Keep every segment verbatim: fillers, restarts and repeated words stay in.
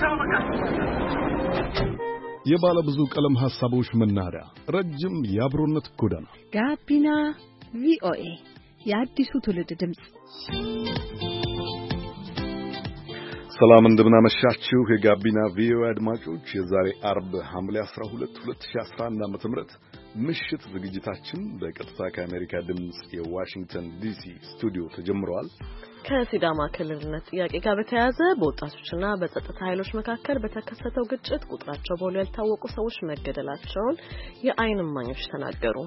የባለ ብዙ ቀለም ሐሳቦች መናኸሪያ ረጅም የአብሮነት ጎዳና ጋቢና ቪኦኤ የአዲሱ ትውልድ ድምጽ። ሰላም እንደምናመሻችሁ የጋቢና ቪኦኤ አድማጮች፣ የዛሬ አርብ ሐምሌ አስራ ሁለት ሁለት ሺህ አስራ አንድ ዓመተ ምህረት ምሽት ዝግጅታችን በቀጥታ ከአሜሪካ ድምጽ የዋሽንግተን ዲሲ ስቱዲዮ ተጀምሯል። ከሲዳማ ክልልነት ጥያቄ ጋር በተያያዘ በወጣቶችና በጸጥታ ኃይሎች መካከል በተከሰተው ግጭት ቁጥራቸው በውል ያልታወቁ ሰዎች መገደላቸውን የዓይን እማኞች ተናገሩ።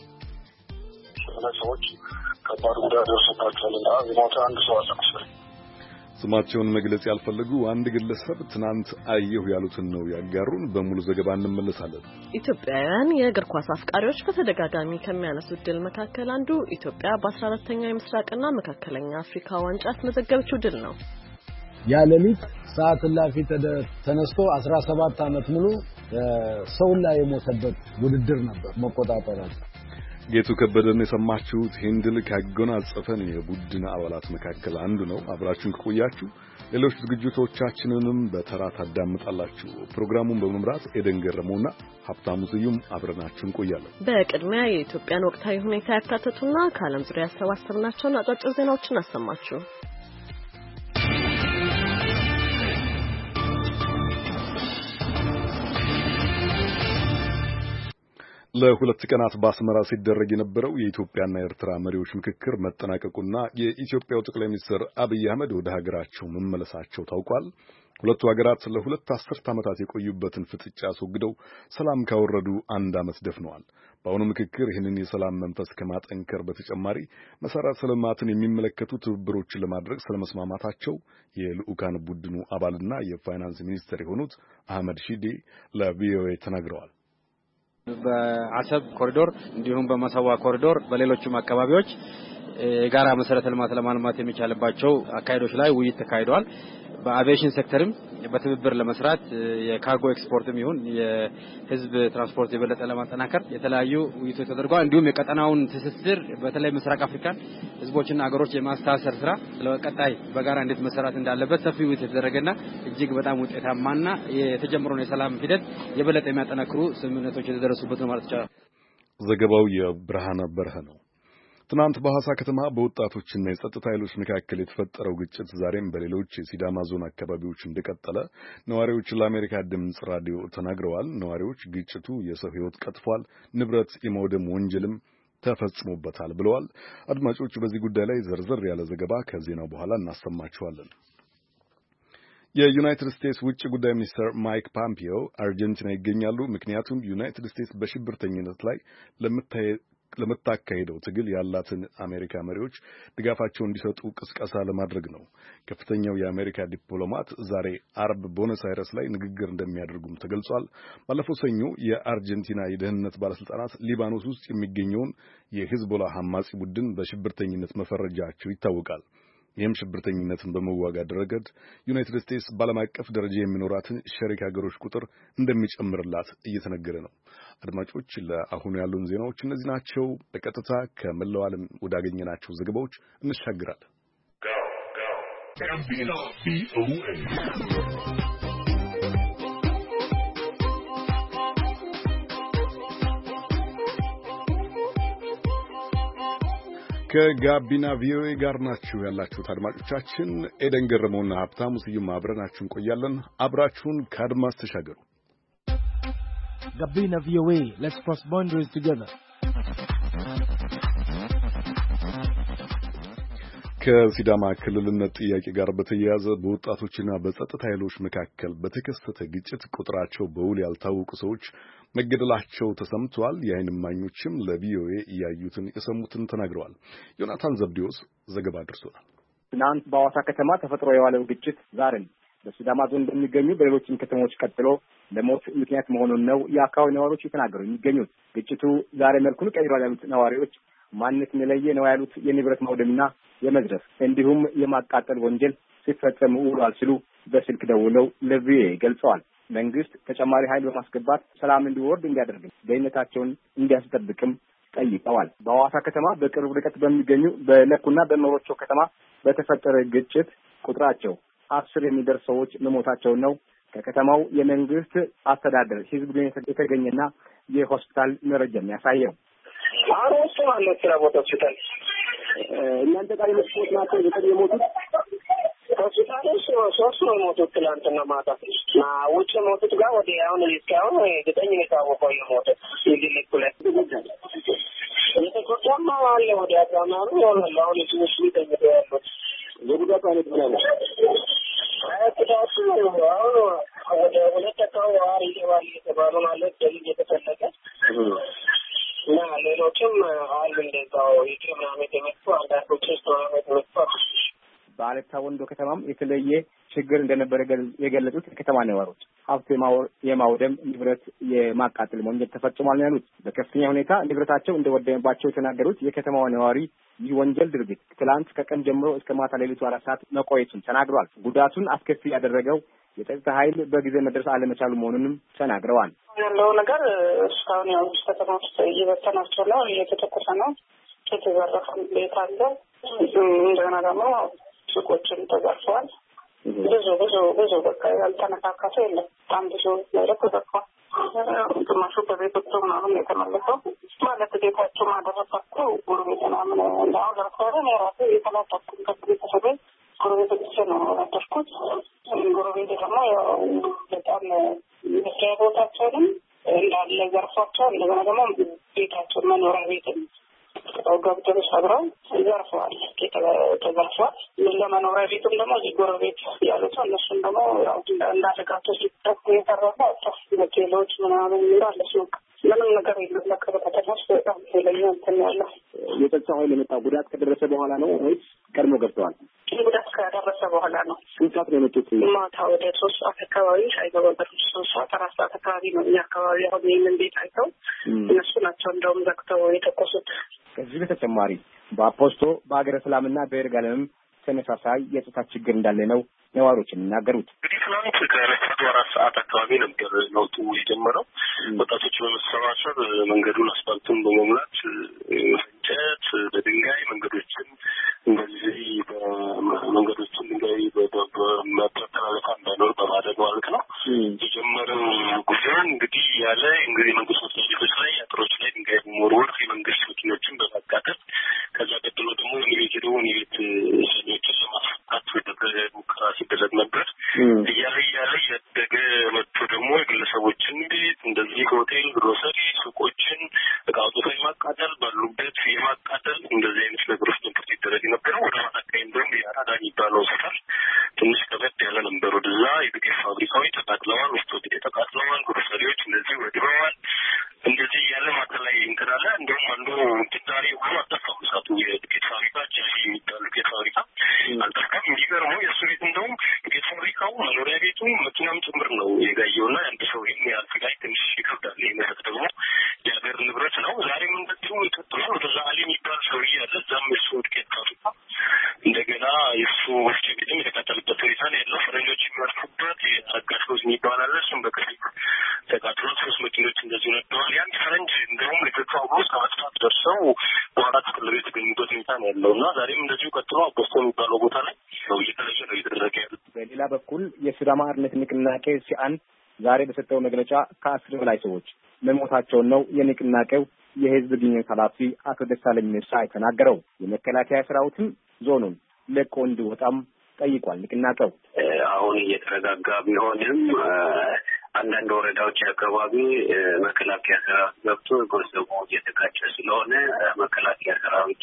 ሰዎች ከባድ ጉዳት ደርሶባቸዋልና የሞተ አንድ ሰው አለ። ስማቸውን መግለጽ ያልፈለጉ አንድ ግለሰብ ትናንት አየሁ ያሉትን ነው ያጋሩን። በሙሉ ዘገባ እንመለሳለን። ኢትዮጵያውያን የእግር ኳስ አፍቃሪዎች በተደጋጋሚ ከሚያነሱት ድል መካከል አንዱ ኢትዮጵያ በአስራ አራተኛው የምስራቅና መካከለኛ አፍሪካ ዋንጫ ያስመዘገበችው ድል ነው። ያለሊት ሰዓት ላፊ ተነስቶ አስራ ሰባት ዓመት ሙሉ ሰው ላይ የሞተበት ውድድር ነበር መቆጣጠር። ጌቱ ከበደን የሰማችሁት ሂንድል ካጎናጸፈን የቡድን አባላት መካከል አንዱ ነው። አብራችሁን ከቆያችሁ ሌሎች ዝግጅቶቻችንንም በተራ ታዳምጣላችሁ። ፕሮግራሙን በመምራት ኤደን ገረመውና ሀብታሙ ስዩም አብረናችሁ እንቆያለን። በቅድሚያ የኢትዮጵያን ወቅታዊ ሁኔታ ያካተቱና ከዓለም ዙሪያ ያሰባሰብናቸውን አጫጭር ዜናዎችን አሰማችሁ። ለሁለት ቀናት በአስመራ ሲደረግ የነበረው የኢትዮጵያና የኤርትራ መሪዎች ምክክር መጠናቀቁና የኢትዮጵያው ጠቅላይ ሚኒስትር አብይ አህመድ ወደ ሀገራቸው መመለሳቸው ታውቋል። ሁለቱ ሀገራት ለሁለት አስርት ዓመታት የቆዩበትን ፍጥጫ አስወግደው ሰላም ካወረዱ አንድ ዓመት ደፍነዋል። በአሁኑ ምክክር ይህንን የሰላም መንፈስ ከማጠንከር በተጨማሪ መሰረተ ልማትን የሚመለከቱ ትብብሮችን ለማድረግ ስለመስማማታቸው የልዑካን ቡድኑ አባልና የፋይናንስ ሚኒስትር የሆኑት አህመድ ሺዴ ለቪኦኤ ተናግረዋል። በአሰብ ኮሪዶር እንዲሁም በመሰዋ ኮሪዶር በሌሎችም አካባቢዎች የጋራ መሰረተ ልማት ለማልማት የሚቻልባቸው አካሄዶች ላይ ውይይት ተካሂዷል። በአቪዬሽን ሴክተርም በትብብር ለመስራት የካርጎ ኤክስፖርትም ይሁን የህዝብ ትራንስፖርት የበለጠ ለማጠናከር የተለያዩ ውይይቶች ተደርገዋል። እንዲሁም የቀጠናውን ትስስር በተለይ ምስራቅ አፍሪካን ህዝቦችና ሀገሮች የማስተሳሰር ስራ ለቀጣይ በጋራ እንዴት መሰራት እንዳለበት ሰፊ ውይይት የተደረገና እጅግ በጣም ውጤታማና የተጀመረውን የሰላም ሂደት የበለጠ የሚያጠናክሩ ስምምነቶች የተደረሱበት ነው ማለት ይቻላል። ዘገባው የብርሃነ በርሀ ነው። ትናንት በሐዋሳ ከተማ በወጣቶችና የጸጥታ ኃይሎች መካከል የተፈጠረው ግጭት ዛሬም በሌሎች የሲዳማ ዞን አካባቢዎች እንደቀጠለ ነዋሪዎች ለአሜሪካ ድምጽ ራዲዮ ተናግረዋል። ነዋሪዎች ግጭቱ የሰው ሕይወት ቀጥፏል፣ ንብረት የማውደም ወንጀልም ተፈጽሞበታል ብለዋል። አድማጮች፣ በዚህ ጉዳይ ላይ ዝርዝር ያለ ዘገባ ከዜናው በኋላ እናሰማችኋለን። የዩናይትድ ስቴትስ ውጭ ጉዳይ ሚኒስትር ማይክ ፖምፒዮ አርጀንቲና ይገኛሉ። ምክንያቱም ዩናይትድ ስቴትስ በሽብርተኝነት ላይ ለምታይ ለመታካሄደው ትግል ያላትን አሜሪካ መሪዎች ድጋፋቸውን እንዲሰጡ ቅስቀሳ ለማድረግ ነው። ከፍተኛው የአሜሪካ ዲፕሎማት ዛሬ አርብ ቦነስ አይረስ ላይ ንግግር እንደሚያደርጉም ተገልጿል። ባለፈው ሰኞ የአርጀንቲና የደህንነት ባለስልጣናት ሊባኖስ ውስጥ የሚገኘውን የሂዝቦላ አማጺ ቡድን በሽብርተኝነት መፈረጃቸው ይታወቃል። ይህም ሽብርተኝነትን በመዋጋት ረገድ ዩናይትድ ስቴትስ በዓለም አቀፍ ደረጃ የሚኖራትን ሸሪክ ሀገሮች ቁጥር እንደሚጨምርላት እየተነገረ ነው። አድማጮች፣ ለአሁኑ ያሉን ዜናዎች እነዚህ ናቸው። በቀጥታ ከመላው ዓለም ወዳገኘናቸው ዘገባዎች እንሻገራለን። ከጋቢና ቪኦኤ ጋር ናችሁ ያላችሁት አድማጮቻችን። ኤደን ገረመውና ሀብታሙ ስዩም አብረናችሁ እንቆያለን። አብራችሁን ከአድማስ ተሻገሩ። ጋቢና ቪኦኤ let's cross boundaries together። ከሲዳማ ክልልነት ጥያቄ ጋር በተያያዘ በወጣቶችና በጸጥታ ኃይሎች መካከል በተከሰተ ግጭት ቁጥራቸው በውል ያልታወቁ ሰዎች መገደላቸው ተሰምቷል። የዓይን እማኞችም ለቪኦኤ እያዩትን የሰሙትን ተናግረዋል። ዮናታን ዘብዴዎስ ዘገባ አድርሶናል። ትናንት በሐዋሳ ከተማ ተፈጥሮ የዋለው ግጭት ዛሬም በሲዳማ ዞን እንደሚገኙ በሌሎችም ከተሞች ቀጥሎ ለሞት ምክንያት መሆኑን ነው የአካባቢው ነዋሪዎች የተናገሩ የሚገኙት። ግጭቱ ዛሬ መልኩን ቀይሯል ያሉት ነዋሪዎች ማንነት የለየ ነው ያሉት የንብረት ማውደምና የመዝረፍ እንዲሁም የማቃጠል ወንጀል ሲፈጸም ውሏል ሲሉ በስልክ ደውለው ለቪኦኤ ገልጸዋል። መንግስት ተጨማሪ ኃይል በማስገባት ሰላም እንዲወርድ እንዲያደርግ ደህንነታቸውን እንዲያስጠብቅም ጠይቀዋል። በሐዋሳ ከተማ በቅርብ ርቀት በሚገኙ በለኩና በመሮቾ ከተማ በተፈጠረ ግጭት ቁጥራቸው አስር የሚደርስ ሰዎች መሞታቸውን ነው ከከተማው የመንግስት አስተዳደር ህዝብ ግንኙነት የተገኘና የሆስፒታል መረጃ የሚያሳየው አሮስ ማለት ስራ ቦታ ሆስፒታል እናንተ ጋር የሞቱት ናቸው ዘጠኝ የሞቱት ሆስፒታል ሶስት ነው የሞቱት ትላንትና ማታ ና ውጭ ሞቱት ጋር ወደ አሁን እስካሁን ዘጠኝ ነው የታወቀው የሞቱት ይግል ኩለት የተቆጣማ አለ ወደ አዳማሩ ያለው ለትንሽ ሊተኛው ያለው የጉዳት አይነት ነው አይታሱ አሁን ወደ ሁለት አካባቢ ዋሪ የተባሉ ማለት ደልጅ የተፈለገ እና ሌሎችም አሉ እንደዛው የትኛው የተመጡ አንዳንዶች ተዋመጡ በአለታ ወንዶ ከተማም የተለየ ችግር እንደነበረ የገለጹት የከተማ ነዋሪዎች ሀብት የማውደም ንብረት የማቃጠል ወንጀል ተፈጽሟል ነው ያሉት። በከፍተኛ ሁኔታ ንብረታቸው እንደወደመባቸው የተናገሩት የከተማው ነዋሪ ይህ ወንጀል ድርጊት ትላንት ከቀን ጀምሮ እስከ ማታ ሌሊቱ አራት ሰዓት መቆየቱን ተናግረዋል። ጉዳቱን አስከፊ ያደረገው የጸጥታ ኃይል በጊዜ መድረስ አለመቻሉ መሆኑንም ተናግረዋል። ያለው ነገር እስካሁን ያው ከተማ ውስጥ እየበተናቸው ነው፣ እየተተኮሰ ነው። የተዘረፈ ቤት አለ። እንደገና ደግሞ ሱቆችን ተዘርፈዋል። ብዙ ብዙ ብዙ በቃ ያልተነካካተ የለም። በጣም ብዙ ነገር ተዘርፏል። ግማሹ በቤት ወጥቶ ምናምን የተመለሰው ማለት ቤታቸው ማደረሳቸው ጎረቤት ምናምን እንዳሁን ለምሳሌ እኔ ራሴ የተላጠኩት ከቤተሰቤ ጎረቤቶቼ ነው ያደርኩት። ጎረቤት ደግሞ ያው በጣም መስሪያ ቦታቸውንም እንዳለ ዘርፏቸዋል። እንደገና ደግሞ ቤታቸው መኖሪያ ቤትም ገብተው ሰብረው ዘርፈዋል። ተዘርፏል። ለመኖሪያ ቤቱም ደግሞ እዚህ ጎረቤት ያሉት እነሱም ደግሞ ያው እንዳደጋቸው ሲጠቁ የተረፈ ሆቴሎች ምናምን እንዳለ ሱቅ ምንም ነገር የለም። ለከበተተሽ በጣም ኃይለኛ እንትን ያለው የጸጥታ ኃይል የመጣ ጉዳት ከደረሰ በኋላ ነው ወይስ ቀድሞ ገብተዋል? ጉዳት ከደረሰ በኋላ ነው። ስንት ሰዓት ነው የመጡት? ማታ ወደ ሶስት ሰዓት አካባቢ ሳይገባበት ሶስት ሰዓት አራት ሰዓት አካባቢ ነው እኛ አካባቢ አሁን ይህንን ቤት አይተው እነሱ ናቸው እንደውም ዘግተው የተኮሱት። ከዚህ በተጨማሪ በአፖስቶ በሀገረ ሰላምና በይርጋለምም ተመሳሳይ የጸጥታ ችግር እንዳለ ነው ነዋሪዎች የሚናገሩት። እንግዲህ ትናንት ከረፋዱ አራት ሰዓት አካባቢ ነበር ለውጡ የጀመረው። ወጣቶች በመሰባሰብ መንገዱን አስፋልቱን በመሙላት እንጨት በድንጋይ መንገዶችን እንደዚህ በመንገዶችን ድንጋይ በመተላለፍ እንዳይኖር በማድረግ ማለት ነው የጀመረው ጉዞ። እንግዲህ ያለ እንግዲህ መንግስት ወጣቶች ላይ አጥሮች ላይ ድንጋይ በመወርወር የመንግስት መኪኖችን በማቃጠል ከዛ ቀጥሎ ደግሞ የቤት ሄዶ የቤት ሰዎችን ለማስፈታት ወደ ሙከራ ሲደረግ ነበር። እያለ እያለ ያደገ መጥቶ ደግሞ የግለሰቦችን ቤት እንደዚህ ሆቴል፣ ግሮሰሪ፣ ሱቆችን እቃ አውጥቶ የማቃጠል ባሉበት የማቃጠል እንደዚህ አይነት ነገሮች ነበር ሲደረግ የነበረው። ወደ ማጣቀኝ እንደውም የአራዳ የሚባለው ሰፈር ትንሽ ከበድ ያለ ነበር። ወደዛ የዱቄት ፋብሪካዎች ተቃጥለዋል፣ ውስጥ ወደ ተቃጥለዋል፣ ግሮሰሪዎች እንደዚህ ወድመዋል። እንደዚህ እያለ ማታ ላይ እንትናለ እንደውም አንዱ ትዳሪ ሁሉ አጠፋው እሳቱ። የዱቄት ፋብሪካ ጀሲ የሚባል ዱቄት ፋብሪካ አልጠፋም። የሚገርመው የእሱ ቤት እንደውም ዱቄት ፋብሪካው መኖሪያ ቤቱ መኪናም ጭምር ነው የጋየውና አንድ ሰው ይህን ያህል ስጋይ ትንሽ ይከብዳል። ይህ መሰት ደግሞ የሀገር ንብረት ነው። ዛሬም እንደዚሁ ይቀጥላል። ወደዛ አሊ የሚባል ሰውዬ ያለ እዛም የሱ ዱቄት ፋብሪካ እንደገና የሱ ወፍጮ ቤትም የተቃጠልበት ሁኔታ ነው ያለው። ፈረንጆች የሚያርፉበት የአጋሽ ሮዝ የሚባል አለ። እሱም በከፊል ተቃጥሏል። ሶስት መኪኖች እንደዚሁ ነደዋል። ያን ፈረንጅ እንደውም ልጆቹ አብሮ እስከ ማጥፋት ደርሰው በኋላ ተቀልበው የተገኙበት ሁኔታ ነው ያለው እና ዛሬም እንደዚሁ ቀጥሎ አጎስቶ የሚባለው ቦታ ላይ ነው እየተለየ ነው እየተደረገ ያለው። በሌላ በኩል የሲዳማ አርነት ንቅናቄ ሲአን ዛሬ በሰጠው መግለጫ ከአስር በላይ ሰዎች መሞታቸውን ነው የንቅናቄው የህዝብ ግንኙነት ኃላፊ አቶ ደሳለኝ ምርሳ የተናገረው። የመከላከያ ሰራዊትም ዞኑን ለቆ እንዲወጣም ጠይቋል። ንቅናቄው አሁን እየተረጋጋ ቢሆንም አንዳንድ ወረዳዎች አካባቢ መከላከያ ሰራዊት ገብቶ ጎርሰቦ እየተጋጨ ስለሆነ መከላከያ ሰራዊቱ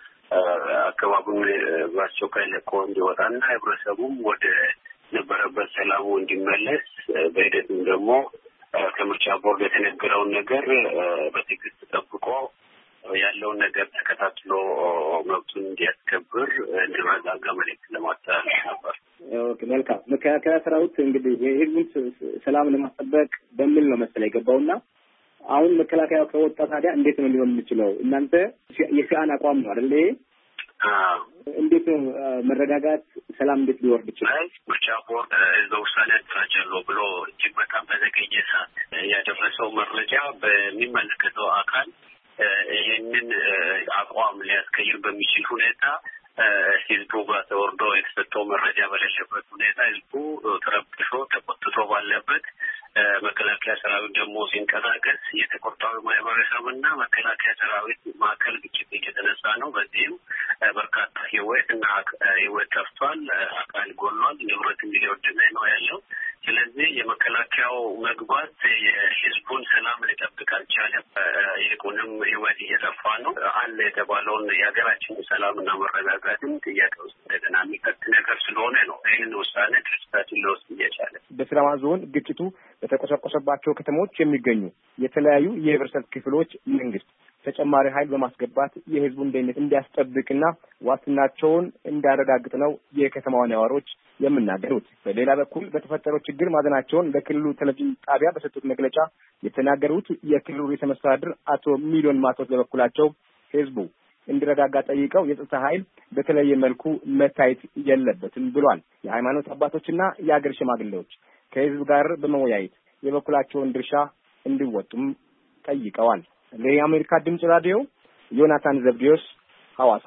አካባቢውን በአስቸኳይ ለቆ እንዲወጣና ህብረተሰቡም ወደ ነበረበት ሰላሙ እንዲመለስ በሂደቱም ደግሞ ከምርጫ ቦርድ የተነገረውን ነገር በትዕግስት ጠብቆ ያለውን ነገር ተከታትሎ መብቱን እንዲያስከብር እንዲረጋጋ መልዕክት ለማስተላለፍ ነበር። ኦኬ፣ መልካም። መከላከያ ሰራዊት እንግዲህ የህዝቡን ሰላም ለማስጠበቅ በሚል ነው መሰለኝ የገባውና አሁን መከላከያው ከወጣ ታዲያ እንዴት ነው ሊሆን የሚችለው? እናንተ የሲአን አቋም ነው አይደል? አዎ። እንዴት ነው መረጋጋት፣ ሰላም እንዴት ሊወርድ ይችላል? ምርጫ ቦርድ ህዝበ ውሳኔ አደራጃለሁ ብሎ እጅግ በጣም በዘገየ ሰዓት ያደረሰው መረጃ በሚመለከተው አካል ይህንን አቋም ሊያስቀይር በሚችል ሁኔታ ህዝቡ ጋር ተወርዶ የተሰጠው መረጃ በሌለበት ሁኔታ ህዝቡ ተረብሾ ተቆጥቶ ባለበት መከላከያ ሰራዊት ደግሞ ሲንቀሳቀስ የተቆጣው ማህበረሰብና መከላከያ ሰራዊት ማዕከል ግጭት እየተነሳ ነው። በዚህም በርካታ ህይወትና ህይወት ጠፍቷል፣ አካል ጎሏል፣ ንብረትም እየወደመ ነው ያለው። ስለዚህ የመከላከያው መግባት የህዝቡን ሰላም ሊጠብቅ አልቻለም። ይልቁንም ህይወት እየጠፋ ነው። አለ የተባለውን የሀገራችን ሰላምና መረጋጋትን ጥያቄ ውስጥ እንደገና የሚከት ነገር ስለሆነ ነው ይህን ውሳኔ ድርጅታችን ሊወስድ እየቻለ። በሲዳማ ዞን ግጭቱ በተቆሰቆሰባቸው ከተሞች የሚገኙ የተለያዩ የህብረተሰብ ክፍሎች መንግስት ተጨማሪ ኃይል በማስገባት የህዝቡን ደህንነት እንዲያስጠብቅና ዋስትናቸውን እንዲያረጋግጥ ነው የከተማዋ ነዋሪዎች የሚናገሩት። በሌላ በኩል በተፈጠረው ችግር ማዘናቸውን ለክልሉ ቴሌቪዥን ጣቢያ በሰጡት መግለጫ የተናገሩት የክልሉ ርዕሰ መስተዳድር አቶ ሚሊዮን ማቶስ በበኩላቸው ህዝቡ እንዲረጋጋ ጠይቀው የጸጥታ ኃይል በተለየ መልኩ መታየት የለበትም ብሏል። የሃይማኖት አባቶችና የአገር ሽማግሌዎች ከህዝብ ጋር በመወያየት የበኩላቸውን ድርሻ እንዲወጡም ጠይቀዋል። ለአሜሪካ ድምጽ ራዲዮ ዮናታን ዘብዲዮስ ሐዋሳ።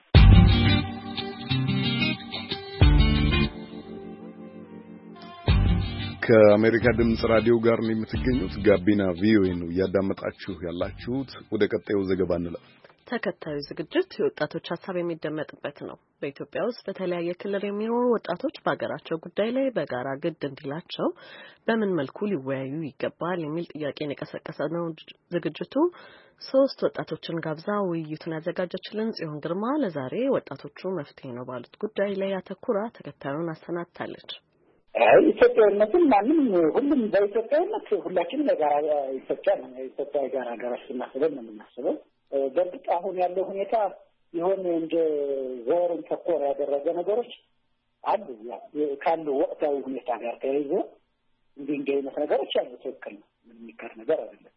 ከአሜሪካ ድምጽ ራዲዮ ጋር ነው የምትገኙት። ጋቢና ቪኦኤ ነው እያዳመጣችሁ ያላችሁት። ወደ ቀጣዩ ዘገባ እንለፍ። ተከታዩ ዝግጅት የወጣቶች ሀሳብ የሚደመጥበት ነው። በኢትዮጵያ ውስጥ በተለያየ ክልል የሚኖሩ ወጣቶች በሀገራቸው ጉዳይ ላይ በጋራ ግድ እንዲላቸው በምን መልኩ ሊወያዩ ይገባል የሚል ጥያቄን የቀሰቀሰ ነው ዝግጅቱ። ሶስት ወጣቶችን ጋብዛ ውይይቱን ያዘጋጀችልን ጽዮን ግርማ ለዛሬ ወጣቶቹ መፍትሄ ነው ባሉት ጉዳይ ላይ ያተኩራ ተከታዩን አሰናድታለች። ኢትዮጵያዊነትን ማንም ሁሉም በኢትዮጵያዊነት ሁላችንም የጋራ ኢትዮጵያ ነው። ኢትዮጵያ የጋራ ሀገራችን እናስበን ነው የምናስበው። በእርግጥ አሁን ያለው ሁኔታ የሆነ እንደ ዘርን ተኮር ያደረገ ነገሮች አሉ። ካለው ወቅታዊ ሁኔታ ጋር ተያይዞ እንዲህ እንዲህ አይነት ነገሮች አሉ። ትክክል ነው፣ ምንም የሚካድ ነገር አይደለም።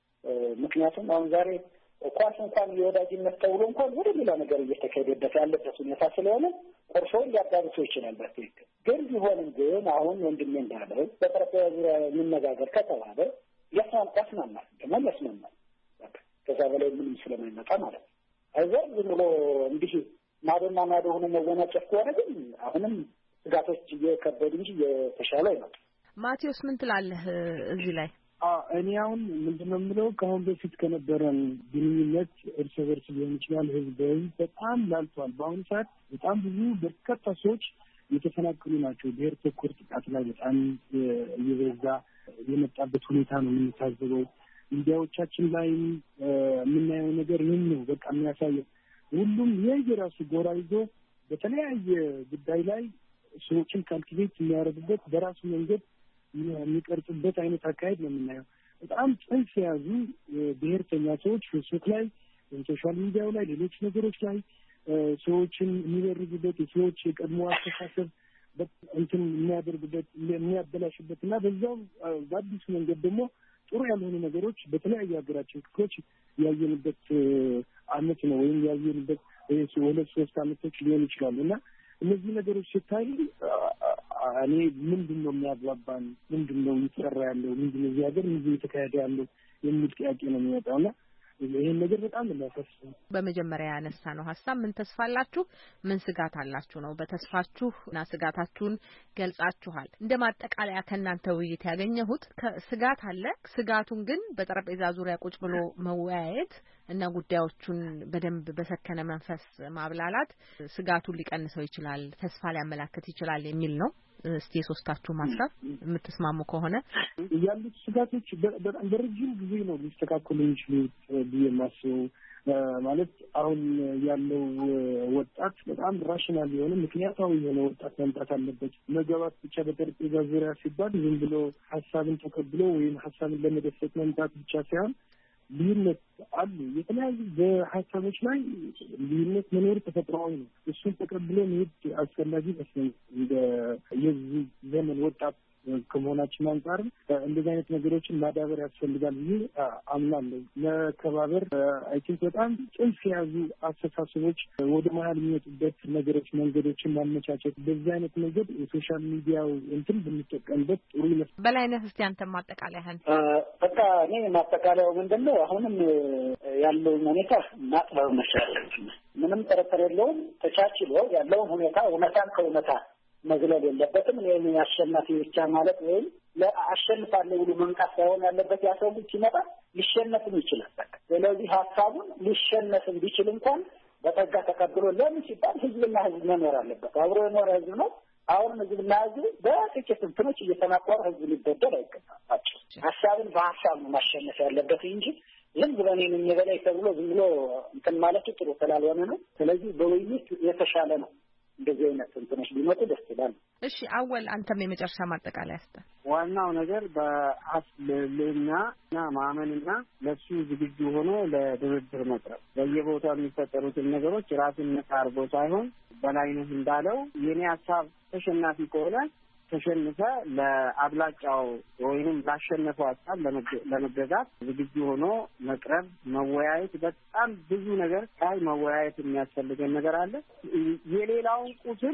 ምክንያቱም አሁን ዛሬ ኳስ እንኳን የወዳጅነት ተብሎ እንኳን ወደ ሌላ ነገር እየተካሄደበት ያለበት ሁኔታ ስለሆነ ቆርሶውን ሊያዳርሱ ይችላል። በትክክል ግን ቢሆንም ግን አሁን ወንድሜ እንዳለው በጠረጴዛ ዙሪያ የሚነጋገር ከተባለ ያስማማል፣ ደግሞ ያስማማል። ከዛ በላይ ምንም ስለማይመጣ ማለት ነው። አይዘር ዝም ብሎ እንዲህ ማዶና ማዶ ሆኖ መወናጨፍ ከሆነ ግን አሁንም ስጋቶች እየከበዱ እንጂ እየተሻለ አይመጣም። ማቴዎስ ምን ትላለህ እዚህ ላይ? እኔ አሁን ምንድነው የምለው ከአሁን በፊት ከነበረን ግንኙነት እርስ በርስ ሊሆን ይችላል ህዝብ በህዝብ በጣም ላልቷል። በአሁኑ ሰዓት በጣም ብዙ በርካታ ሰዎች የተፈናቀሉ ናቸው። ብሔር ተኮር ጥቃት ላይ በጣም እየበዛ የመጣበት ሁኔታ ነው የምንታዘበው። ሚዲያዎቻችን ላይ የምናየው ነገር ምን ነው በቃ የሚያሳየው ሁሉም የየራሱ ጎራ ይዞ በተለያየ ጉዳይ ላይ ሰዎችን ካልኩሌት የሚያደርጉበት በራሱ መንገድ የሚቀርጹበት አይነት አካሄድ ነው የምናየው። በጣም ጽንፍ የያዙ ብሔርተኛ ሰዎች ፌስቡክ ላይ፣ ሶሻል ሚዲያው ላይ፣ ሌሎች ነገሮች ላይ ሰዎችን የሚበርዙበት የሰዎች የቀድሞ አስተሳሰብ እንትን የሚያደርጉበት የሚያበላሽበት እና በዛው በአዲስ መንገድ ደግሞ ጥሩ ያልሆኑ ነገሮች በተለያዩ ሀገራችን ክፍሎች ያየንበት አመት ነው ወይም ያየንበት ሁለት ሶስት አመቶች ሊሆን ይችላሉ እና እነዚህ ነገሮች ሲታይ እኔ ምንድን ነው የሚያግባባን? ምንድን ነው እየተሰራ ያለው? ምንድን ነው እዚህ ሀገር ምንድን እየተካሄደ ያለው የሚል ጥያቄ ነው የሚመጣውና ይሄን ነገር በጣም የሚያሳስብ። በመጀመሪያ ያነሳ ነው ሀሳብ ምን ተስፋ አላችሁ፣ ምን ስጋት አላችሁ ነው። በተስፋችሁ እና ስጋታችሁን ገልጻችኋል። እንደ ማጠቃለያ ከእናንተ ውይይት ያገኘሁት ስጋት አለ። ስጋቱን ግን በጠረጴዛ ዙሪያ ቁጭ ብሎ መወያየት እና ጉዳዮቹን በደንብ በሰከነ መንፈስ ማብላላት ስጋቱን ሊቀንሰው ይችላል፣ ተስፋ ሊያመላክት ይችላል የሚል ነው። እስቲ ሶስታችሁ ሀሳብ የምትስማሙ ከሆነ ያሉት ስጋቶች በጣም በረጅም ጊዜ ነው ሊስተካከሉ የሚችሉት ብዬ የማስበው። ማለት አሁን ያለው ወጣት በጣም ራሽናል የሆነ ምክንያታዊ የሆነ ወጣት መምጣት አለበት። መግባባት ብቻ በጠረጴዛ ዙሪያ ሲባል ዝም ብሎ ሀሳብን ተቀብሎ ወይም ሀሳብን ለመደሰት መምጣት ብቻ ሳይሆን ልዩነት አሉ። የተለያዩ በሀሳቦች ላይ ልዩነት መኖር ተፈጥሯዊ ነው። እሱን ተቀብሎ መሄድ አስፈላጊ ይመስለኛል። እንደ የዚህ ዘመን ወጣት ከመሆናችን ከመሆናችን አንጻር እንደዚህ አይነት ነገሮችን ማዳበር ያስፈልጋል ብዬ አምናለሁ። ለከባበር አይ ቲንክ በጣም ጽንፍ የያዙ አስተሳሰቦች ወደ መሀል የሚወጡበት ነገሮች መንገዶችን ማመቻቸት በዚህ አይነት መንገድ የሶሻል ሚዲያው እንትን ብንጠቀምበት ጥሩ ይመስላል። በላይነህ እስቲ አንተ ማጠቃለያህን። በቃ እኔ ማጠቃለያው ምንድነው አሁንም ያለው ሁኔታ ማጥበብ መቻል ምንም ጥርጥር የለውም። ተቻችሎ ያለውን ሁኔታ እውነታን ከእውነታ መግለል የለበትም። እኔ አሸናፊ ብቻ ማለት ወይም ለአሸንፋለሁ ብሎ መንቃት ሳይሆን ያለበት ያ ሰው ሲመጣ ሊሸነፍም ይችላል። ስለዚህ ሀሳቡን ሊሸነፍም ቢችል እንኳን በተጋ ተቀብሎ ለምን ሲባል ህዝብና ህዝብ መኖር አለበት። አብሮ የኖረ ህዝብ ነው። አሁን ህዝብና ህዝብ በጥቂት እንትኖች እየተናቆረ ህዝብ ሊበደል አይገባም። ሀሳብን በሀሳብ ነው ማሸነፍ ያለበት እንጂ ዝም ብሎ እኔ ነኝ የበላይ ተብሎ ዝም ብሎ እንትን ማለት ጥሩ ስላልሆነ ነው። ስለዚህ በውይይት የተሻለ ነው። እንደዚህ አይነት እንትኖች ቢመጡ ደስ ይላል። እሺ አወል አንተም የመጨረሻ ማጠቃለያ አስተ ዋናው ነገር በአስልና ማመንና ለሱ ዝግጁ ሆኖ ለድርድር መቅረብ በየቦታው የሚፈጠሩትን ነገሮች ራስን ነካርቦ ሳይሆን በላይነህ እንዳለው የኔ ሀሳብ ተሸናፊ ከሆነ ተሸንፈ ለአብላጫው ወይንም ላሸነፈው ሀሳብ ለመገዛት ዝግጁ ሆኖ መቅረብ መወያየት በጣም ብዙ ነገር ሳይ መወያየት የሚያስፈልገን ነገር አለ። የሌላውን ቁስል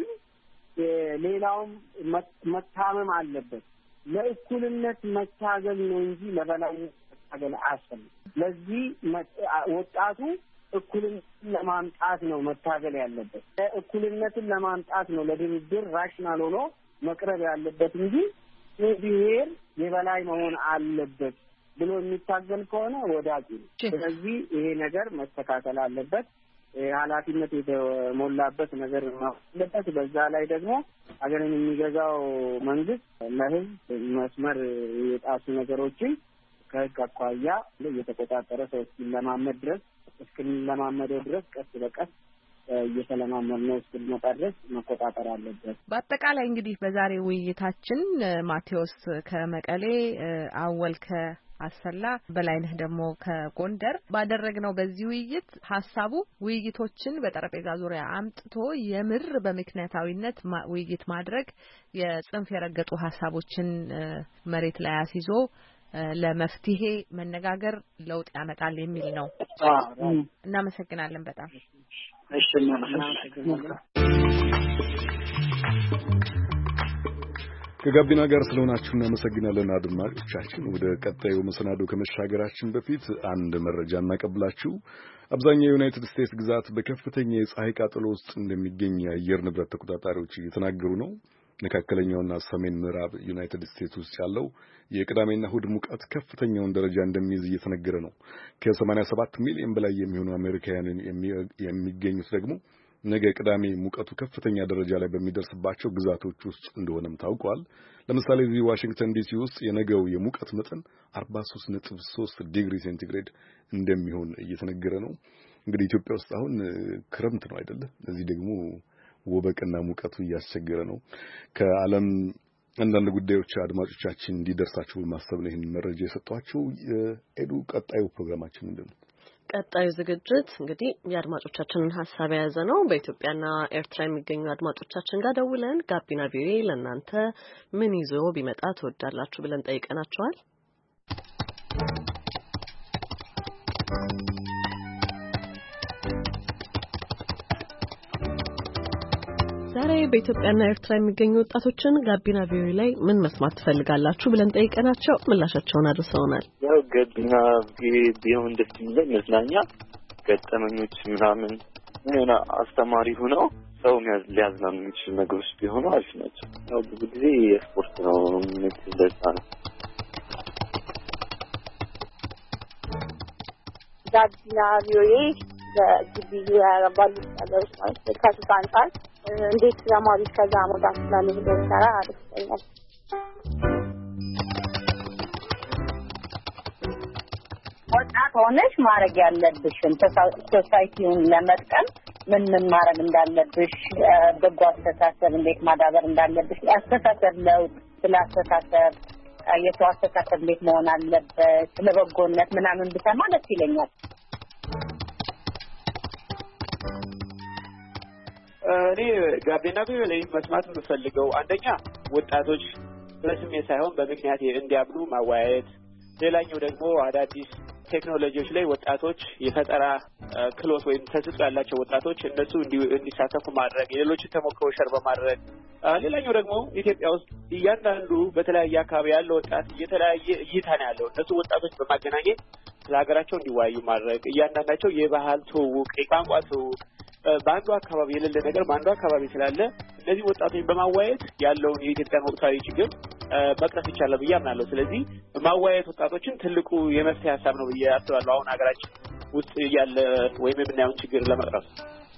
ሌላውም መታመም አለበት። ለእኩልነት መታገል ነው እንጂ ለበላይነት መታገል አያስፈልግም። ለዚህ ወጣቱ እኩልነትን ለማምጣት ነው መታገል ያለበት። እኩልነትን ለማምጣት ነው ለድርድር ራሽናል ሆኖ መቅረብ ያለበት እንጂ ብሔር የበላይ መሆን አለበት ብሎ የሚታገል ከሆነ ወዳጅ ነው። ስለዚህ ይሄ ነገር መስተካከል አለበት። ኃላፊነት የተሞላበት ነገር አለበት። በዛ ላይ ደግሞ ሀገርን የሚገዛው መንግስት ለህዝብ መስመር የጣሱ ነገሮችን ከህግ አኳያ እየተቆጣጠረ ሰው እስኪለማመድ ድረስ እስኪለማመደው ድረስ ቀስ በቀስ እየተለማመድ ነው እስኪመጣ ድረስ መቆጣጠር አለበት። በአጠቃላይ እንግዲህ በዛሬ ውይይታችን ማቴዎስ ከመቀሌ፣ አወል ከአሰላ፣ በላይነህ ደግሞ ከጎንደር ባደረግነው በዚህ ውይይት ሀሳቡ ውይይቶችን በጠረጴዛ ዙሪያ አምጥቶ የምር በምክንያታዊነት ውይይት ማድረግ የጽንፍ የረገጡ ሀሳቦችን መሬት ላይ አስይዞ ለመፍትሄ መነጋገር ለውጥ ያመጣል የሚል ነው። እናመሰግናለን በጣም እሺ እናመሰግናለን። ከጋቢና ጋር ስለሆናችሁ እናመሰግናለን አድማጮቻችን። ወደ ቀጣዩ መሰናዶ ከመሻገራችን በፊት አንድ መረጃ እናቀብላችሁ። አብዛኛው የዩናይትድ ስቴትስ ግዛት በከፍተኛ የፀሐይ ቃጠሎ ውስጥ እንደሚገኝ የአየር ንብረት ተቆጣጣሪዎች እየተናገሩ ነው። መካከለኛውና ሰሜን ምዕራብ ዩናይትድ ስቴትስ ውስጥ ያለው የቅዳሜና እሁድ ሙቀት ከፍተኛውን ደረጃ እንደሚይዝ እየተነገረ ነው። ከሰማንያ ሰባት ሚሊዮን በላይ የሚሆኑ አሜሪካውያን የሚገኙት ደግሞ ነገ ቅዳሜ ሙቀቱ ከፍተኛ ደረጃ ላይ በሚደርስባቸው ግዛቶች ውስጥ እንደሆነም ታውቋል። ለምሳሌ እዚህ ዋሽንግተን ዲሲ ውስጥ የነገው የሙቀት መጠን አርባ ሶስት ነጥብ ሶስት ዲግሪ ሴንቲግሬድ እንደሚሆን እየተነገረ ነው። እንግዲህ ኢትዮጵያ ውስጥ አሁን ክረምት ነው አይደለ? እዚህ ደግሞ ወበቅና ሙቀቱ እያስቸገረ ነው። ከዓለም አንዳንድ ጉዳዮች አድማጮቻችን እንዲደርሳችሁ በማሰብ ነው ይህን መረጃ የሰጧችሁ። ኤዱ ቀጣዩ ፕሮግራማችን ምንድን ነው? ቀጣዩ ዝግጅት እንግዲህ የአድማጮቻችንን ሀሳብ የያዘ ነው። በኢትዮጵያና ኤርትራ የሚገኙ አድማጮቻችን ጋር ደውለን ጋቢና ቪኦኤ ለእናንተ ምን ይዞ ቢመጣ ትወዳላችሁ ብለን ጠይቀናቸዋል። ዛሬ በኢትዮጵያና ኤርትራ የሚገኙ ወጣቶችን ጋቢና ቪኦኤ ላይ ምን መስማት ትፈልጋላችሁ ብለን ጠይቀናቸው ምላሻቸውን አድርሰውናል። ያው ጋቢና ቢሆን ደስ የሚለኝ መዝናኛ ገጠመኞች ምናምን የሆነ አስተማሪ ሆነው ሰው ሊያዝናኑ የሚችሉ ነገሮች ቢሆኑ አሪፍ ናቸው። ያው ብዙ ጊዜ የስፖርት ነው የምትለሳ ነው። ጋቢና ቪኦኤ በግቢ ዙሪያ ባሉ ነገሮች ማለት ከሱስ አንጻር እንዴት ተማሪዎች ከዛ መውጣት ይችላሉ ብለው ሰራ አድርገኛል። ወጣት ሆነሽ ማድረግ ያለብሽን ሶሳይቲውን ለመጥቀም ምን ምን ማድረግ እንዳለብሽ፣ በጎ አስተሳሰብ እንዴት ማዳበር እንዳለብሽ፣ አስተሳሰብ ለውጥ ስለ አስተሳሰብ የሰው አስተሳሰብ እንዴት መሆን አለበት፣ ስለ በጎነት ምናምን ብሰማ ደስ ይለኛል። እኔ ጋቢና ቪኦኤ ላይ መስማት የምፈልገው አንደኛ ወጣቶች በስሜት ሳይሆን በምክንያት እንዲያምኑ ማወያየት። ሌላኛው ደግሞ አዳዲስ ቴክኖሎጂዎች ላይ ወጣቶች የፈጠራ ክሎት ወይም ተሰጥኦ ያላቸው ወጣቶች እነሱ እንዲሳተፉ ማድረግ፣ የሌሎችን ተሞክሮ ሸር በማድረግ ሌላኛው ደግሞ ኢትዮጵያ ውስጥ እያንዳንዱ በተለያየ አካባቢ ያለው ወጣት የተለያየ እይታ ነው ያለው። እነሱ ወጣቶች በማገናኘት ለሀገራቸው እንዲወያዩ ማድረግ፣ እያንዳንዳቸው የባህል ትውውቅ፣ የቋንቋ ትውውቅ በአንዱ አካባቢ የሌለ ነገር በአንዱ አካባቢ ስላለ እነዚህ ወጣቶች በማወያየት ያለውን የኢትዮጵያን ወቅታዊ ችግር መቅረፍ ይቻላል ብዬ አምናለሁ። ስለዚህ ማወያየት ወጣቶችን ትልቁ የመፍትሄ ሀሳብ ነው ብዬ አስባለሁ አሁን ሀገራችን ውስጥ ያለ ወይም የምናየውን ችግር ለመቅረፍ።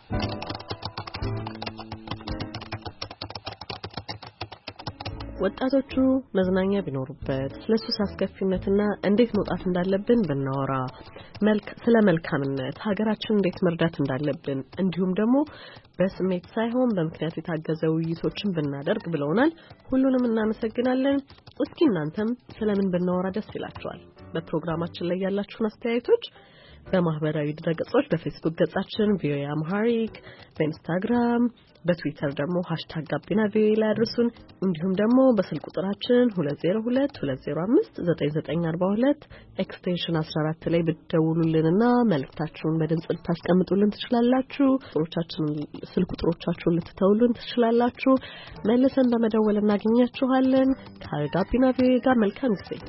ወጣቶቹ መዝናኛ ቢኖሩበት ስለሱስ አስከፊነትና እንዴት መውጣት እንዳለብን ብናወራ፣ መልክ ስለ መልካምነት ሀገራችን እንዴት መርዳት እንዳለብን እንዲሁም ደግሞ በስሜት ሳይሆን በምክንያት የታገዘ ውይይቶችን ብናደርግ ብለውናል። ሁሉንም እናመሰግናለን። እስኪ እናንተም ስለምን ብናወራ ደስ ይላችኋል? በፕሮግራማችን ላይ ያላችሁን አስተያየቶች በማህበራዊ ድረገጾች በፌስቡክ ገጻችን ቪኦኤ አምሃሪክ፣ በኢንስታግራም፣ በትዊተር ደግሞ ሃሽታግ ጋቢና ቪኦኤ ላይ አድርሱን። እንዲሁም ደግሞ በስልክ ቁጥራችን ሁለት ዜሮ ሁለት ሁለት ዜሮ አምስት ዘጠኝ ዘጠኝ አርባ ሁለት ኤክስቴንሽን አስራ አራት ላይ ብትደውሉልንና መልእክታችሁን በድምጽ ልታስቀምጡልን ትችላላችሁ። ቁጥሮቻችንን ስልክ ቁጥሮቻችሁን ልትተውሉን ትችላላችሁ። መልሰን በመደወል እናገኛችኋለን። ከጋቢና ቪኦኤ ጋር መልካም ጊዜ።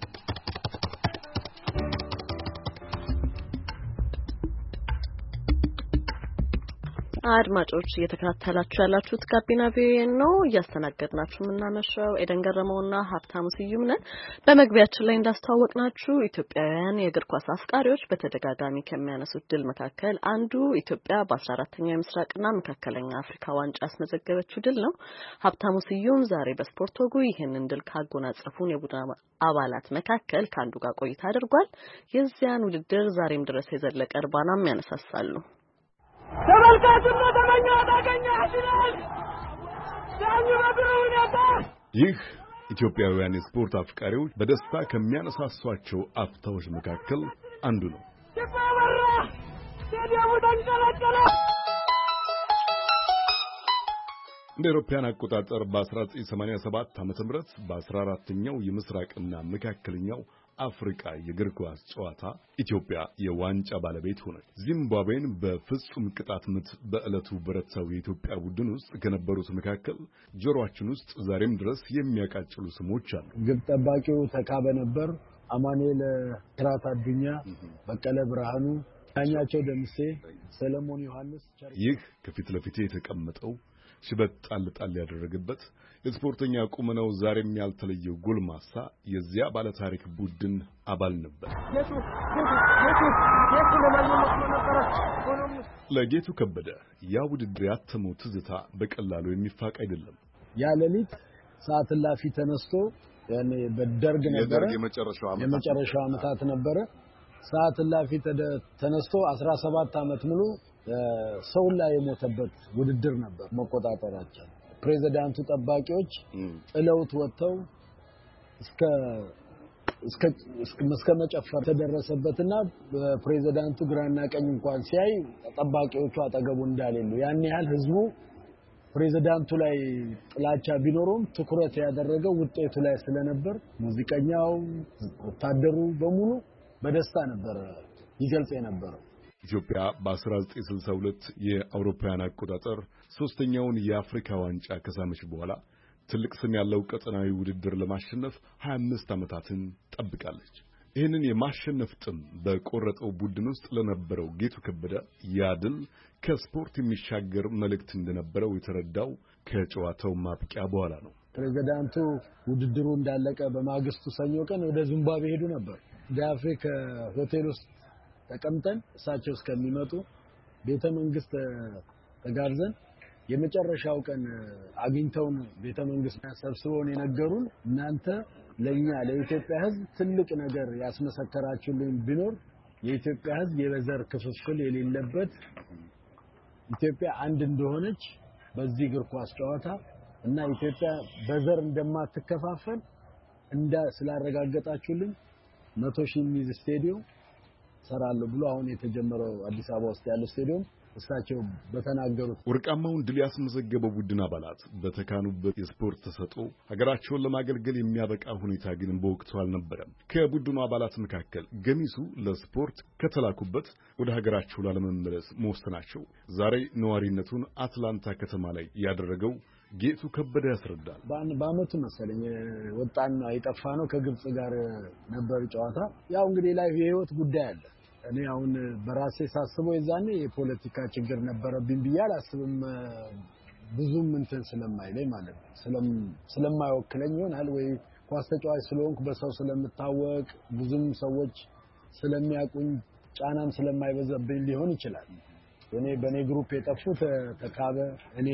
አድማጮች እየተከታተላችሁ ያላችሁት ጋቢና ቪኦኤ ነው። እያስተናገድናችሁ የምናመሸው ኤደን ገረመውና ሀብታሙ ስዩም ነን። በመግቢያችን ላይ እንዳስተዋወቅናችሁ ኢትዮጵያውያን የእግር ኳስ አፍቃሪዎች በተደጋጋሚ ከሚያነሱት ድል መካከል አንዱ ኢትዮጵያ በአስራ አራተኛው የምስራቅና መካከለኛ አፍሪካ ዋንጫ ያስመዘገበችው ድል ነው። ሀብታሙ ስዩም ዛሬ በስፖርት ወጉ ይህንን ድል ካጎናጸፉን የቡድን አባላት መካከል ከአንዱ ጋር ቆይታ አድርጓል። የዚያን ውድድር ዛሬም ድረስ የዘለቀ እርባናም ያነሳሳሉ። ተመልካቹና ተመኛው ታገኛ አሽናል ዳኙ በብሩነታ ይህ ኢትዮጵያውያን የስፖርት አፍቃሪዎች በደስታ ከሚያነሳሷቸው አፍታዎች መካከል አንዱ ነው። ተባራ ስቴዲየሙ ተንቀለቀለ። እንደ አውሮፓውያን አቆጣጠር በ1987 ዓመተ ምህረት በአስራ አራተኛው የምስራቅና መካከለኛው አፍሪካ የእግር ኳስ ጨዋታ ኢትዮጵያ የዋንጫ ባለቤት ሆነች። ዚምባብዌን በፍጹም ቅጣት ምት በዕለቱ በረታው የኢትዮጵያ ቡድን ውስጥ ከነበሩት መካከል ጆሮአችን ውስጥ ዛሬም ድረስ የሚያቃጭሉ ስሞች አሉ። ግብ ጠባቂው ተካበ ነበር፣ አማኑኤል ትራት አዱኛ፣ በቀለ ብርሃኑ፣ ዳኛቸው ደምሴ፣ ሰለሞን ዮሐንስ። ይህ ከፊት ለፊት የተቀመጠው ሽበት ጣል ጣል ያደረገበት የስፖርተኛ ቁመናው ዛሬም ያልተለየው ጎልማሳ የዚያ ባለ ታሪክ ቡድን አባል ነበር። ለጌቱ ከበደ ያ ውድድር ያተመው ትዝታ በቀላሉ የሚፋቅ አይደለም። ያ ሌሊት ሰዓት ላፊ ተነስቶ ያኔ በደርግ ነበር የመጨረሻው ዓመታት ነበረ። ሰዓት ላፊ ተነስቶ አስራ ሰባት ዓመት ሙሉ ሰው ላይ የሞተበት ውድድር ነበር። መቆጣጠራቸው ፕሬዝዳንቱ ጠባቂዎች ጥለውት ወጥተው እስከ እስከ እስከ መጨፈር ተደረሰበትና ፕሬዝዳንቱ ግራና ቀኝ እንኳን ሲያይ ጠባቂዎቹ አጠገቡ እንዳሌሉ ያን ያህል ህዝቡ ፕሬዝዳንቱ ላይ ጥላቻ ቢኖርም ትኩረት ያደረገው ውጤቱ ላይ ስለነበር ሙዚቀኛው ወታደሩ በሙሉ በደስታ ነበር ይገልጽ የነበረው። ኢትዮጵያ በ1962 የአውሮፓውያን አቆጣጠር ሶስተኛውን የአፍሪካ ዋንጫ ከሳመች በኋላ ትልቅ ስም ያለው ቀጠናዊ ውድድር ለማሸነፍ ሀያ አምስት ዓመታትን ጠብቃለች። ይህንን የማሸነፍ ጥም በቆረጠው ቡድን ውስጥ ለነበረው ጌቱ ከበደ ያ ድል ከስፖርት የሚሻገር መልእክት እንደነበረው የተረዳው ከጨዋታው ማብቂያ በኋላ ነው። ፕሬዝዳንቱ ውድድሩ እንዳለቀ በማግስቱ ሰኞ ቀን ወደ ዚምባብዌ ሄዱ ነበር። በአፍሪካ ሆቴል ውስጥ ተቀምጠን እሳቸው እስከሚመጡ ቤተ መንግስት ተጋብዘን የመጨረሻው ቀን አግኝተውን ቤተ መንግስት ሰብስበውን የነገሩን እናንተ ለኛ ለኢትዮጵያ ሕዝብ ትልቅ ነገር ያስመሰከራችሁልን ቢኖር የኢትዮጵያ ሕዝብ የበዘር ክፍፍል የሌለበት ኢትዮጵያ አንድ እንደሆነች በዚህ እግር ኳስ ጨዋታ እና ኢትዮጵያ በዘር እንደማትከፋፈል እንደ ስላረጋገጣችሁልን መቶ ሺህ ሚዝ ስቴዲየም ሰራለሁ ብሎ አሁን የተጀመረው አዲስ አበባ ውስጥ ያለው ስቴዲየም እሳቸው በተናገሩት ወርቃማውን ድል ያስመዘገበው ቡድን አባላት በተካኑበት የስፖርት ተሰጥኦ ሀገራቸውን ለማገልገል የሚያበቃ ሁኔታ ግን በወቅቱ አልነበረም። ከቡድኑ አባላት መካከል ገሚሱ ለስፖርት ከተላኩበት ወደ ሀገራቸው ላለመመለስ መወሰናቸው ዛሬ ነዋሪነቱን አትላንታ ከተማ ላይ ያደረገው ጌቱ ከበደ ያስረዳል። በአመቱ መሰለኝ ወጣና የጠፋ ነው ከግብጽ ጋር ነበር ጨዋታ። ያው እንግዲህ ላይ የህይወት ጉዳይ አለ። እኔ አሁን በራሴ ሳስበው የዛኔ የፖለቲካ ችግር ነበረብኝ ብዬ አላስብም። ብዙም እንትን ስለማይለኝ ማለት ነው ስለም ስለማይወክለኝ ይሆናል ወይ ኳስ ተጫዋች ስለሆንኩ በሰው ስለምታወቅ ብዙም ሰዎች ስለሚያቁኝ ጫናም ስለማይበዛብኝ ሊሆን ይችላል። እኔ በኔ ግሩፕ የጠፉት ተካበ፣ እኔ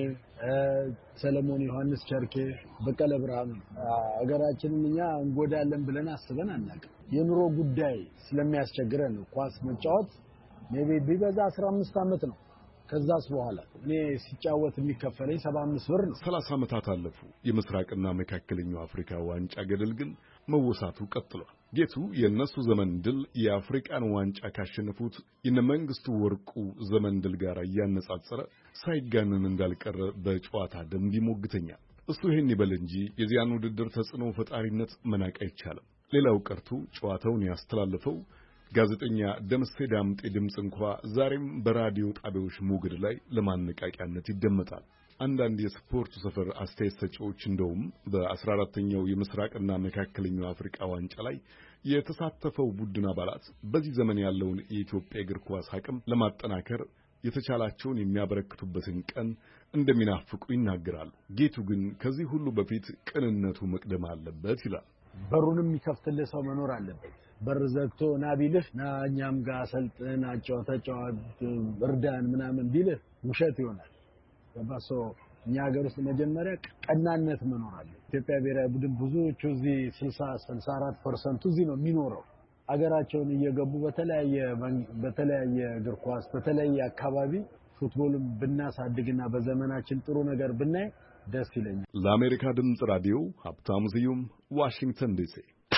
ሰለሞን ዮሐንስ ቸርኬ፣ በቀለ ብርሃኑ አገራችንን እኛ እንጎዳለን ብለን አስበን አናውቅም። የኑሮ ጉዳይ ስለሚያስቸግረን ኳስ መጫወት ሜቢ ቢበዛ አስራ አምስት አመት ነው። ከዛስ በኋላ እኔ ሲጫወት የሚከፈለኝ ሰባ አምስት ብር ነው። ሰላሳ አመታት አለፉ። የምስራቅና መካከለኛው አፍሪካ ዋንጫ ገደል ግን መወሳቱ ቀጥሏል። ጌቱ የነሱ ዘመን ድል የአፍሪካን ዋንጫ ካሸነፉት የነመንግስቱ ወርቁ ዘመን ድል ጋር እያነጻጸረ ሳይጋነን እንዳልቀረ በጨዋታ ደንብ ይሞግተኛል። እሱ ይሄን ይበል እንጂ የዚያን ውድድር ተጽዕኖ ፈጣሪነት መናቅ አይቻልም። ሌላው ቀርቶ ጨዋታውን ያስተላለፈው ጋዜጠኛ ደምሴ ዳምጤ ድምጽ እንኳ ዛሬም በራዲዮ ጣቢያዎች ሞገድ ላይ ለማነቃቂያነት ይደመጣል። አንዳንድ የስፖርቱ ሰፈር አስተያየት ሰጪዎች እንደውም በአስራ አራተኛው የምስራቅና መካከለኛው አፍሪካ ዋንጫ ላይ የተሳተፈው ቡድን አባላት በዚህ ዘመን ያለውን የኢትዮጵያ እግር ኳስ አቅም ለማጠናከር የተቻላቸውን የሚያበረክቱበትን ቀን እንደሚናፍቁ ይናገራሉ። ጌቱ ግን ከዚህ ሁሉ በፊት ቅንነቱ መቅደም አለበት ይላል። በሩንም የሚከፍትልህ ሰው መኖር አለበት። በር ዘግቶ ና ቢልህ ና እኛም ጋር ሰልጥን አጫወት ተጫወት እርዳን ምናምን ቢልህ ውሸት ይሆናል። በባሶ እኛ ሀገር ውስጥ መጀመሪያ ቀናነት መኖር አለ። ኢትዮጵያ ብሔራዊ ቡድን ብዙዎቹ እዚህ ስልሳ ስልሳ አራት ፐርሰንት እዚህ ነው የሚኖረው። ሀገራቸውን እየገቡ በተለያየ በተለያየ እግር ኳስ በተለያየ አካባቢ ፉትቦልን ብናሳድግና በዘመናችን ጥሩ ነገር ብናይ ደስ ይለኛል። ለአሜሪካ ድምጽ ራዲዮ ሀብታሙ ስዩም ዋሽንግተን ዲሲ።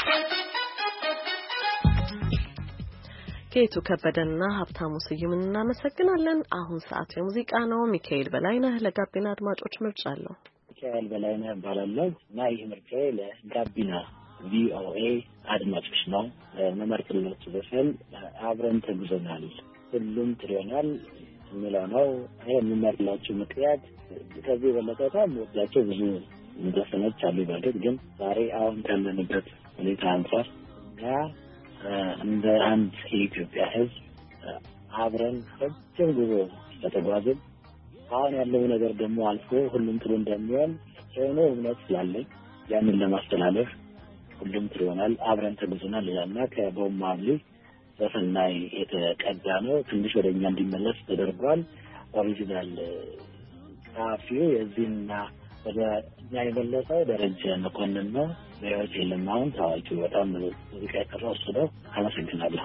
ጌቱ ከበደና ሀብታሙ ስዩምን እናመሰግናለን። አሁን ሰዓቱ የሙዚቃ ነው። ሚካኤል በላይነህ ለጋቢና አድማጮች ምርጫ አለው። ሚካኤል በላይነህ እባላለሁ እና ይህ ምርጫዬ ለጋቢና ቪኦኤ አድማጮች ነው። መመርጥላችሁ ዘፈን አብረን ተጉዘናል ሁሉም ትሪዮናል የሚለው ነው። ይሄ የምመርጥላችሁ ምክንያት ከዚህ የበለጠ በጣም ወዳቸው ብዙ ዘፈኖች አሉ። በእርግጥ ግን ዛሬ አሁን ካለንበት ሁኔታ አንጻር ያ እንደ አንድ የኢትዮጵያ ሕዝብ አብረን ረጅም ጉዞ ስለተጓዝን አሁን ያለው ነገር ደግሞ አልፎ ሁሉም ጥሩ እንደሚሆን ሆኖ እምነት ስላለኝ ያንን ለማስተላለፍ ሁሉም ጥሩ ይሆናል አብረን ተጉዘናል ይላልና ከቦብ ማርሊ ዘፈን ላይ የተቀዳ ነው። ትንሽ ወደኛ እንዲመለስ ተደርጓል። ኦሪጂናል ጸሐፊው የዚህና ወደ እኛ የመለሰው ደረጀ መኮንን ነው። በህይወት የለም አሁን ታዋቂ በጣም ሙዚቃ የሰራው እሱ ነው። አመሰግናለሁ።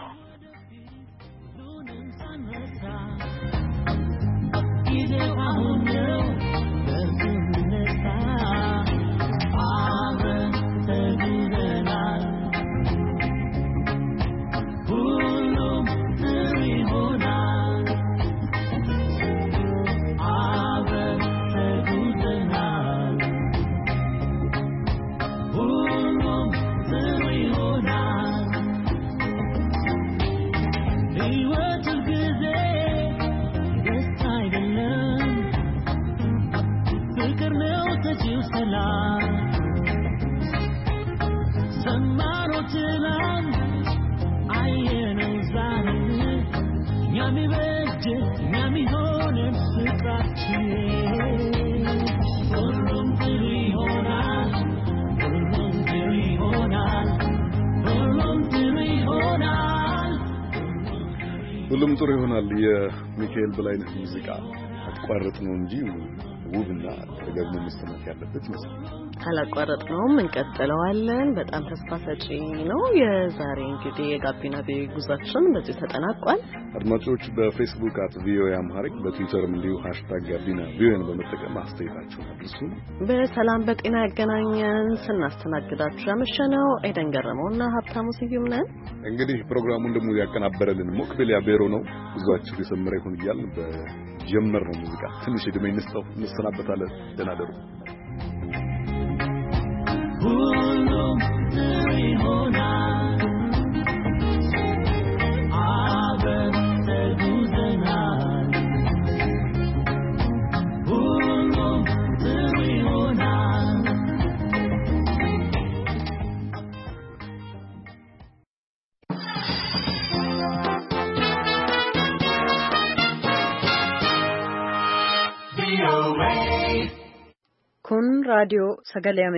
ሁሉም ጥሩ ይሆናል። የሚካኤል በላይነህ ሙዚቃ አቋርጥ ነው እንጂ ውብና ተገርሞ መስተማት ያለበት ይመስላል። አላቋረጥነውም እንቀጥለዋለን። በጣም ተስፋ ሰጪ ነው። የዛሬ እንግዲህ የጋቢና ጉዟችን በዚህ ተጠናቋል። አድማጮች በፌስቡክ አት ቪኦኤ አምሃሪክ በትዊተርም እንዲሁ ሃሽታግ ጋቢና ቪኦኤን በመጠቀም አስተያየታችሁን አድርሱ። በሰላም በጤና ያገናኘን። ስናስተናግዳችሁ ያመሸነው ኤደን ገረመውና ሀብታሙ ስዩም ነን። እንግዲህ ፕሮግራሙን ደግሞ ያቀናበረልን ሞክቤሊያ ቤሮ ነው። ጉዟችሁ የሰመረ ይሁን እያልን በጀመርነው ሙዚቃ ትንሽ እድሜ እንስጠው እንሰናበታለን። ደህና ደሩ። ሁሉም ይሆናል አብረን ተጉዘናል ሁሉም ይሆናል kun radio sagalee